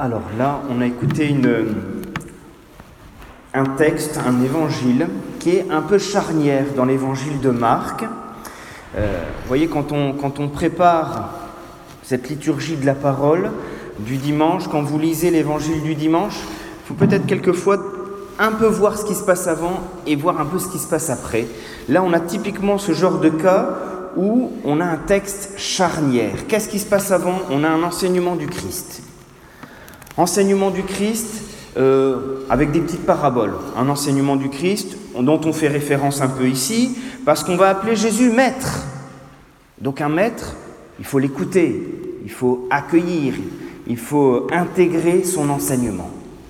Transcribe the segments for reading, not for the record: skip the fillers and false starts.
Alors là, on a écouté un texte, un évangile, qui est un peu charnière dans l'évangile de Marc. Vous voyez, quand on prépare cette liturgie de la parole du dimanche, quand vous lisez l'évangile du dimanche, il faut peut-être quelquefois un peu voir ce qui se passe avant et voir un peu ce qui se passe après. Là, on a typiquement ce genre de cas où on a un texte charnière. Qu'est-ce qui se passe avant ? On a un enseignement du Christ. Enseignement du Christ avec des petites paraboles. Un enseignement du Christ dont on fait référence un peu ici, parce qu'on va appeler Jésus maître. Donc un maître, il faut l'écouter, il faut accueillir, il faut intégrer son enseignement.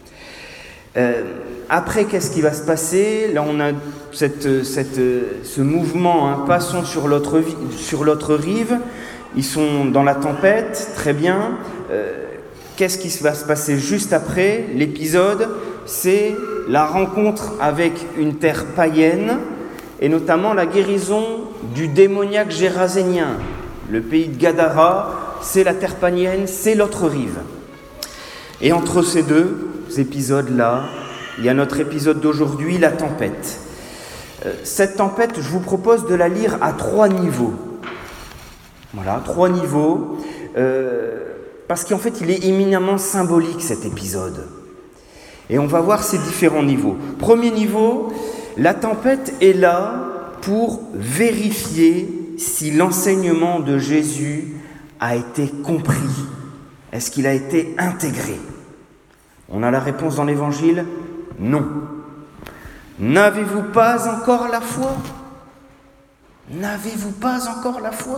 Après, qu'est-ce qui va se passer ? Là, on a ce mouvement, passons sur l'autre rive. Ils sont dans la tempête, très bien. Qu'est-ce qui va se passer juste après ? L'épisode, c'est la rencontre avec une terre païenne, et notamment la guérison du démoniaque gérasénien. Le pays de Gadara, c'est la terre païenne, c'est l'autre rive. Et entre ces deux épisodes-là, il y a notre épisode d'aujourd'hui, la tempête. Cette tempête, je vous propose de la lire à 3 niveaux. Voilà, 3 niveaux. Parce qu'en fait, il est éminemment symbolique, cet épisode. Et on va voir ces différents niveaux. Premier niveau, la tempête est là pour vérifier si l'enseignement de Jésus a été compris. Est-ce qu'il a été intégré ? On a la réponse dans l'Évangile ? Non. N'avez-vous pas encore la foi ? N'avez-vous pas encore la foi ?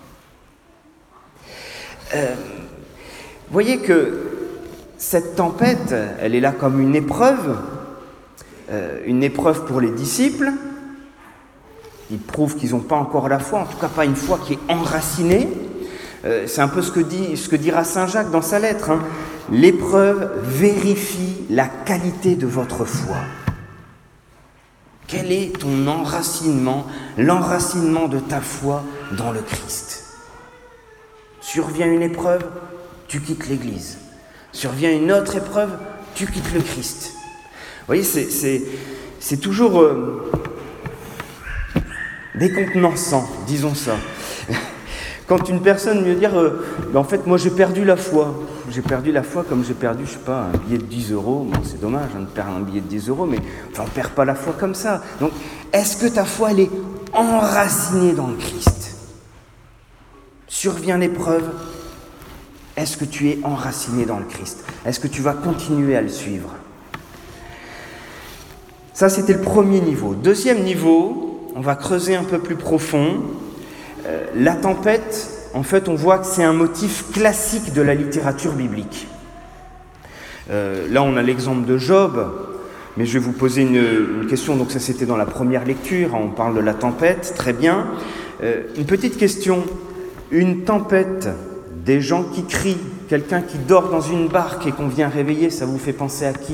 Vous voyez que cette tempête, elle est là comme une épreuve pour les disciples. Ils prouvent qu'ils n'ont pas encore la foi, en tout cas pas une foi qui est enracinée. C'est un peu ce que dira Saint Jacques dans sa lettre. L'épreuve vérifie la qualité de votre foi. Quel est ton enracinement, l'enracinement de ta foi dans le Christ ? Survient une épreuve, tu quittes l'Église. Survient une autre épreuve, tu quittes le Christ. Vous voyez, c'est toujours décontenançant, disons ça. Quand une personne vient dire en fait, moi j'ai perdu la foi. J'ai perdu la foi comme j'ai perdu, je sais pas, un billet de 10 euros. Bon, c'est dommage de perdre un billet de 10 euros, mais enfin, on ne perd pas la foi comme ça. Donc, est-ce que ta foi, elle est enracinée dans le Christ ? Survient l'épreuve. Est-ce que tu es enraciné dans le Christ ? Est-ce que tu vas continuer à le suivre ? Ça, c'était le premier niveau. Deuxième niveau, on va creuser un peu plus profond. La tempête, en fait, on voit que c'est un motif classique de la littérature biblique. Là, on a l'exemple de Job, mais je vais vous poser une question. Donc ça, c'était dans la première lecture. On parle de la tempête, très bien. Une petite question. Une tempête, des gens qui crient, quelqu'un qui dort dans une barque et qu'on vient réveiller, ça vous fait penser à qui ?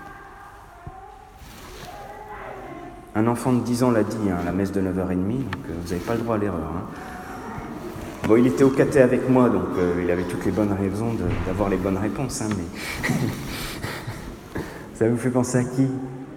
Un enfant de 10 ans l'a dit, la messe de 9h30, donc vous n'avez pas le droit à l'erreur. Bon, il était au caté avec moi, donc il avait toutes les bonnes raisons d'avoir les bonnes réponses, mais ça vous fait penser à qui ?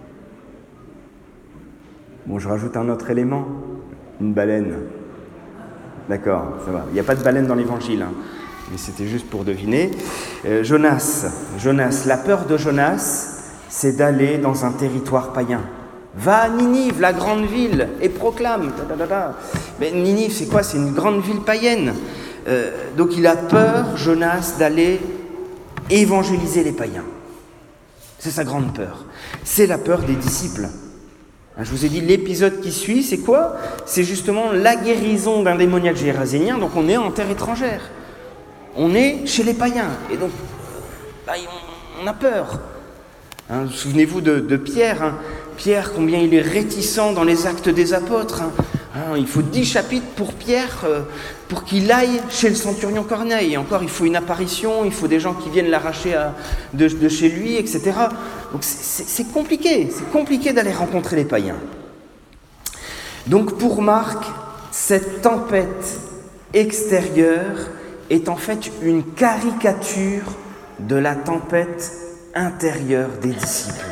Bon, je rajoute un autre élément, une baleine. D'accord, ça va. Il n'y a pas de baleine dans l'évangile, mais c'était juste pour deviner. Jonas, la peur de Jonas, c'est d'aller dans un territoire païen. Va à Ninive, la grande ville, et proclame. Mais Ninive, c'est quoi ? C'est une grande ville païenne. Donc il a peur, Jonas, d'aller évangéliser les païens. C'est sa grande peur. C'est la peur des disciples. Je vous ai dit, l'épisode qui suit, c'est quoi ? C'est justement la guérison d'un démoniaque gérasénien. Donc on est en terre étrangère. On est chez les païens. Et donc, on a peur. Souvenez-vous de Pierre. Pierre, combien il est réticent dans les Actes des Apôtres. Il faut 10 chapitres pour Pierre, pour qu'il aille chez le centurion Corneille. Et encore, il faut une apparition, il faut des gens qui viennent l'arracher de chez lui, etc. Donc c'est compliqué d'aller rencontrer les païens. Donc pour Marc, cette tempête extérieure est en fait une caricature de la tempête intérieure des disciples.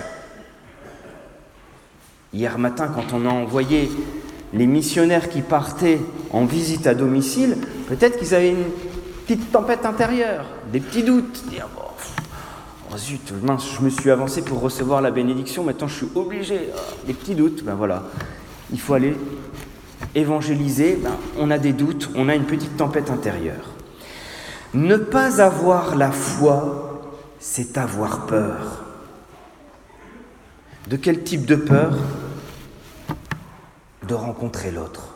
Hier matin, quand on a envoyé les missionnaires qui partaient en visite à domicile, peut-être qu'ils avaient une petite tempête intérieure, des petits doutes, dire oh zut, mince, je me suis avancé pour recevoir la bénédiction, maintenant je suis obligé, des petits doutes, ben voilà, il faut aller évangéliser, on a des doutes, on a une petite tempête intérieure. Ne pas avoir la foi, c'est avoir peur. De quel type de peur ? De rencontrer l'autre.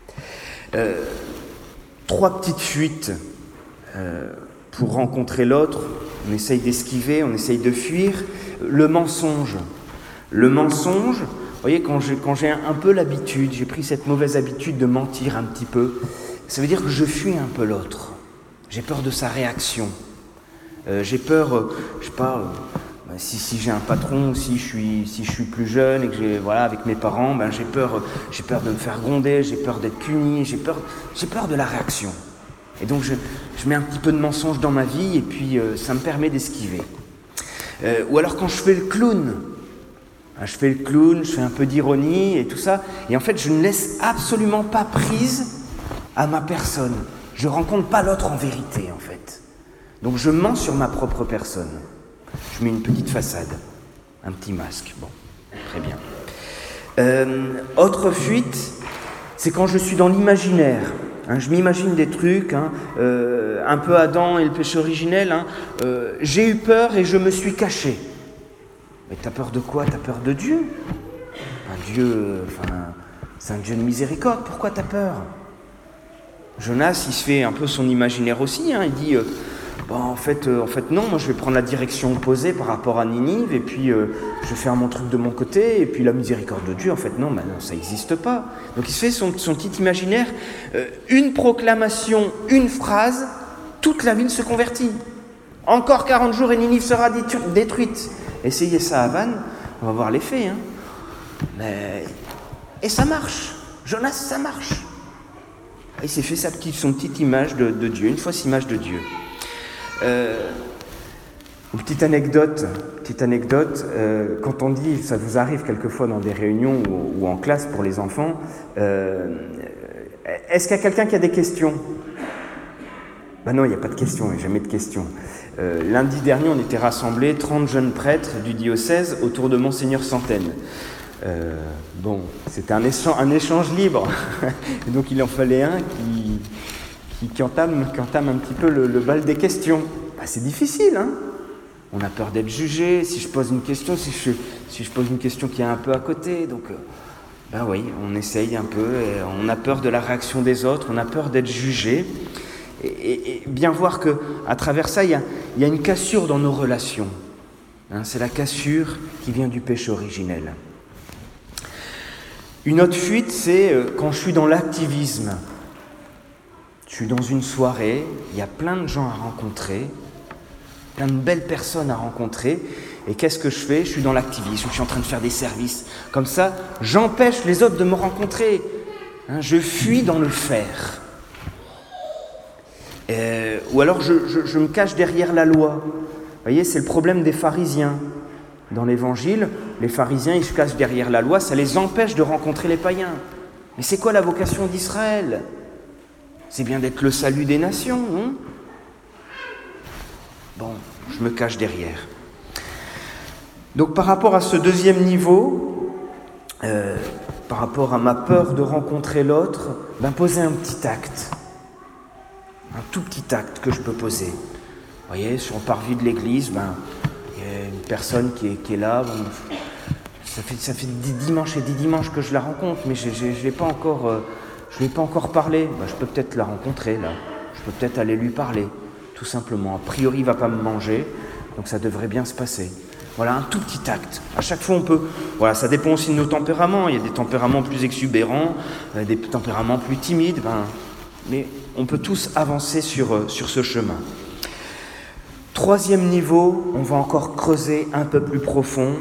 3 petites fuites pour rencontrer l'autre. On essaye d'esquiver, on essaye de fuir. Le mensonge. Le mensonge, vous voyez, quand j'ai un peu l'habitude, j'ai pris cette mauvaise habitude de mentir un petit peu, ça veut dire que je fuis un peu l'autre. J'ai peur de sa réaction. J'ai peur, je sais pas, si j'ai un patron, si je suis plus jeune et que avec mes parents, j'ai peur de me faire gronder, j'ai peur d'être puni, j'ai peur de la réaction. Et donc je mets un petit peu de mensonge dans ma vie et puis ça me permet d'esquiver. Ou alors quand je fais le clown, je fais un peu d'ironie et tout ça, et en fait je ne laisse absolument pas prise à ma personne. Je ne rencontre pas l'autre en vérité en fait. Donc je mens sur ma propre personne. Je mets une petite façade, un petit masque. Bon, très bien. Autre fuite, c'est quand je suis dans l'imaginaire. Je m'imagine des trucs, un peu Adam et le péché originel. J'ai eu peur et je me suis caché. Mais t'as peur de quoi ? T'as peur de Dieu ? Dieu, c'est un Dieu de miséricorde. Pourquoi t'as peur ? Jonas, il se fait un peu son imaginaire aussi. Il dit... en fait non, moi je vais prendre la direction opposée par rapport à Ninive et puis je vais faire mon truc de mon côté et puis la miséricorde de Dieu, en fait non, ça n'existe pas. Donc il se fait son petit imaginaire, une proclamation, une phrase, toute la ville se convertit. Encore 40 jours et Ninive sera détruite. Essayez ça à Vannes, on va voir l'effet. Et ça marche, Jonas, ça marche. Il s'est fait son petite image de Dieu, une fausse image de Dieu. Une petite anecdote, quand on dit, ça vous arrive quelquefois dans des réunions ou en classe pour les enfants, est-ce qu'il y a quelqu'un qui a des questions ? Non, il n'y a pas de questions, il n'y a jamais de questions. Lundi dernier, on était rassemblés, 30 jeunes prêtres du diocèse autour de Monseigneur Centaine. C'était un échange libre, donc il en fallait un qui entame un petit peu le bal des questions. C'est difficile, On a peur d'être jugé, si je pose une question, si je pose une question qui est un peu à côté, donc oui, on essaye un peu, et on a peur de la réaction des autres, on a peur d'être jugé, et bien voir qu'à travers ça, il y a une cassure dans nos relations. C'est la cassure qui vient du péché originel. Une autre fuite, c'est quand je suis dans l'activisme. Je suis dans une soirée, il y a plein de gens à rencontrer, plein de belles personnes à rencontrer, et qu'est-ce que je fais ? Je suis dans l'activisme, je suis en train de faire des services. Comme ça, j'empêche les autres de me rencontrer. Je fuis dans le faire. Ou alors je me cache derrière la loi. Vous voyez, c'est le problème des pharisiens. Dans l'Évangile, les pharisiens, ils se cachent derrière la loi, ça les empêche de rencontrer les païens. Mais c'est quoi la vocation d'Israël ? C'est bien d'être le salut des nations, non ? Je me cache derrière. Donc par rapport à ce deuxième niveau, par rapport à ma peur de rencontrer l'autre, poser un petit acte. Un tout petit acte que je peux poser. Vous voyez, sur le parvis de l'église, il y a une personne qui est là. Ça fait 10 dimanches et 10 dimanches que je la rencontre, mais je ne l'ai pas encore parlé. Je peux peut-être la rencontrer, là. Je peux peut-être aller lui parler, tout simplement. A priori, il ne va pas me manger, donc ça devrait bien se passer. Voilà, un tout petit acte. À chaque fois, on peut... Voilà, ça dépend aussi de nos tempéraments. Il y a des tempéraments plus exubérants, des tempéraments plus timides. Mais on peut tous avancer sur ce chemin. Troisième niveau, on va encore creuser un peu plus profond.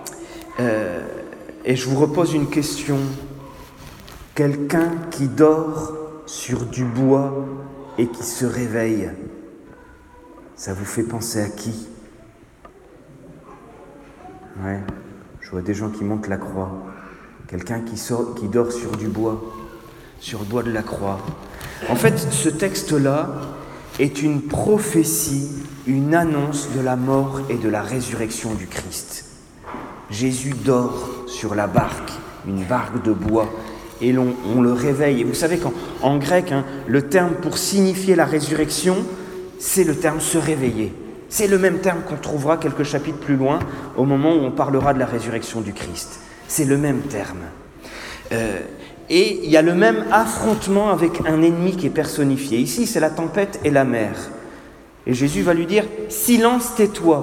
Et je vous repose une question. Quelqu'un qui dort sur du bois et qui se réveille, ça vous fait penser à qui? Ouais, je vois des gens qui montent la croix. Quelqu'un qui dort sur le bois de la croix. En fait, ce texte-là est une prophétie, une annonce de la mort et de la résurrection du Christ. Jésus dort sur la barque, une barque de bois, et on le réveille. Et vous savez qu'en grec, le terme pour signifier la résurrection, c'est le terme « se réveiller ». C'est le même terme qu'on trouvera quelques chapitres plus loin, au moment où on parlera de la résurrection du Christ. C'est le même terme. Et il y a le même affrontement avec un ennemi qui est personnifié. Ici, c'est la tempête et la mer. Et Jésus va lui dire « Silence, tais-toi ».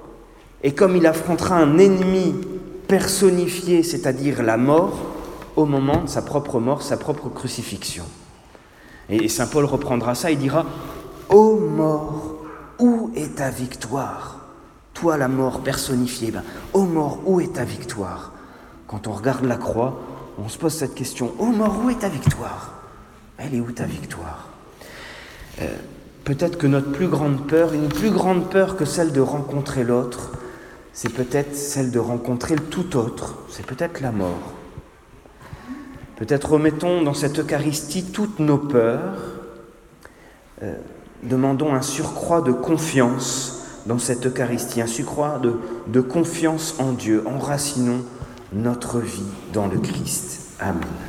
Et comme il affrontera un ennemi personnifié, c'est-à-dire la mort, au moment de sa propre mort, sa propre crucifixion. Et saint Paul reprendra ça, il dira « Ô mort, où est ta victoire ?» Toi, la mort personnifiée, ô mort, où est ta victoire? Quand on regarde la croix, on se pose cette question, ô mort, où est ta victoire? Elle est où ta victoire? Peut-être que notre plus grande peur, une plus grande peur que celle de rencontrer l'autre, c'est peut-être celle de rencontrer le tout autre, c'est peut-être la mort. Peut-être remettons dans cette Eucharistie toutes nos peurs, demandons un surcroît de confiance dans cette Eucharistie, un surcroît de confiance en Dieu, enracinons notre vie dans le Christ. Amen.